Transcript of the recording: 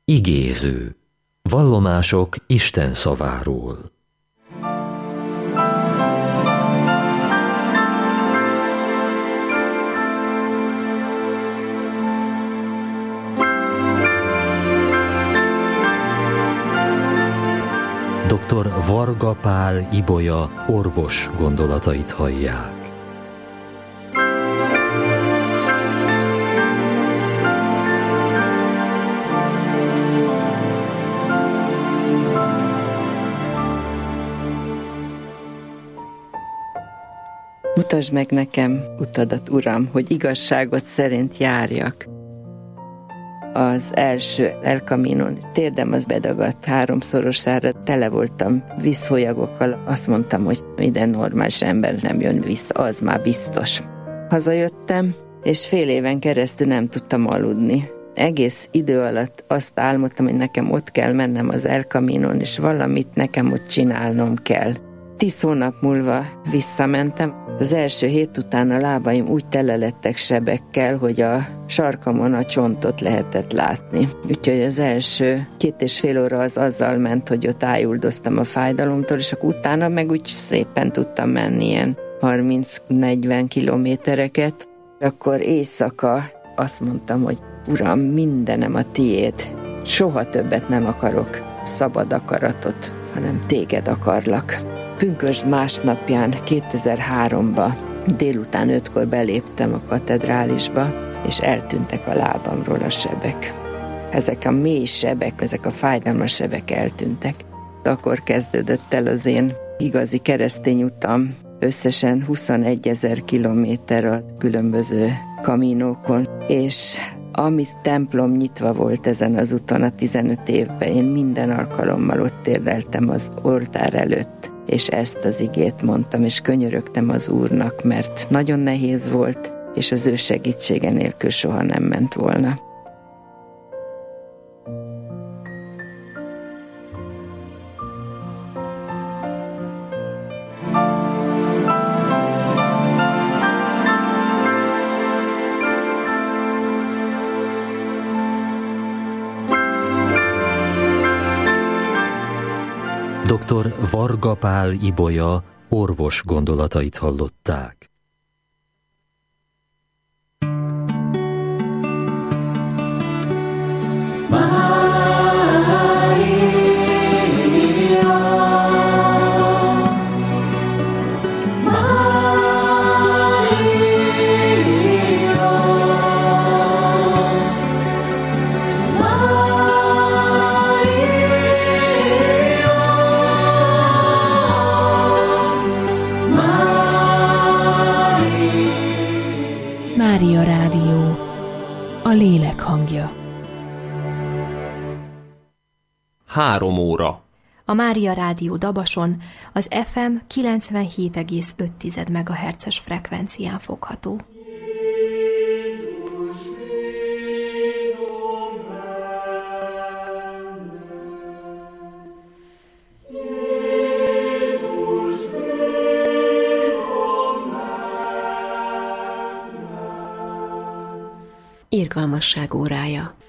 Igéző. Vallomások Isten szaváról. Dr. Varga Pál Ibolya orvos gondolatait hallják. Mutasd meg nekem utadat, Uram, hogy igazságot szerint járjak. Az első El Caminon térdem az bedagadt 3-szorosára, tele voltam vízfolyagokkal. Azt mondtam, hogy minden normális ember nem jön vissza, az már biztos. Hazajöttem, és fél éven keresztül nem tudtam aludni. Egész idő alatt azt álmodtam, hogy nekem ott kell mennem az El Caminon, és valamit nekem ott csinálnom kell. 10 hónap múlva visszamentem. Az első hét után a lábaim úgy tele lettek sebekkel, hogy a sarkamon a csontot lehetett látni. Úgyhogy az első 2,5 óra az azzal ment, hogy ott ájuldoztam a fájdalomtól, és akkor utána meg úgy szépen tudtam menni ilyen 30-40 kilométereket. Akkor éjszaka azt mondtam, hogy Uram, mindenem a tiéd. Soha többet nem akarok szabad akaratot, hanem téged akarlak. Pünkösd másnapján 2003-ba délután 5-kor beléptem a katedrálisba, és eltűntek a lábamról a sebek. Ezek a mély sebek, ezek a fájdalmas sebek eltűntek. Akkor kezdődött el az én igazi keresztény utam. Összesen 21 000 kilométer a különböző kaminókon, és ami templom nyitva volt ezen az úton a 15 évben, én minden alkalommal ott térdeltem az oltár előtt, és ezt az igét mondtam, és könyörögtem az Úrnak, mert nagyon nehéz volt, és az ő segítsége nélkül soha nem ment volna. Dr. Varga Pál Ibolya orvos gondolatait hallották. Mária Rádió, a lélek hangja. 3 óra. A Mária Rádió Dabason az FM 97,5 MHz-es frekvencián fogható. Irgalmasság órája.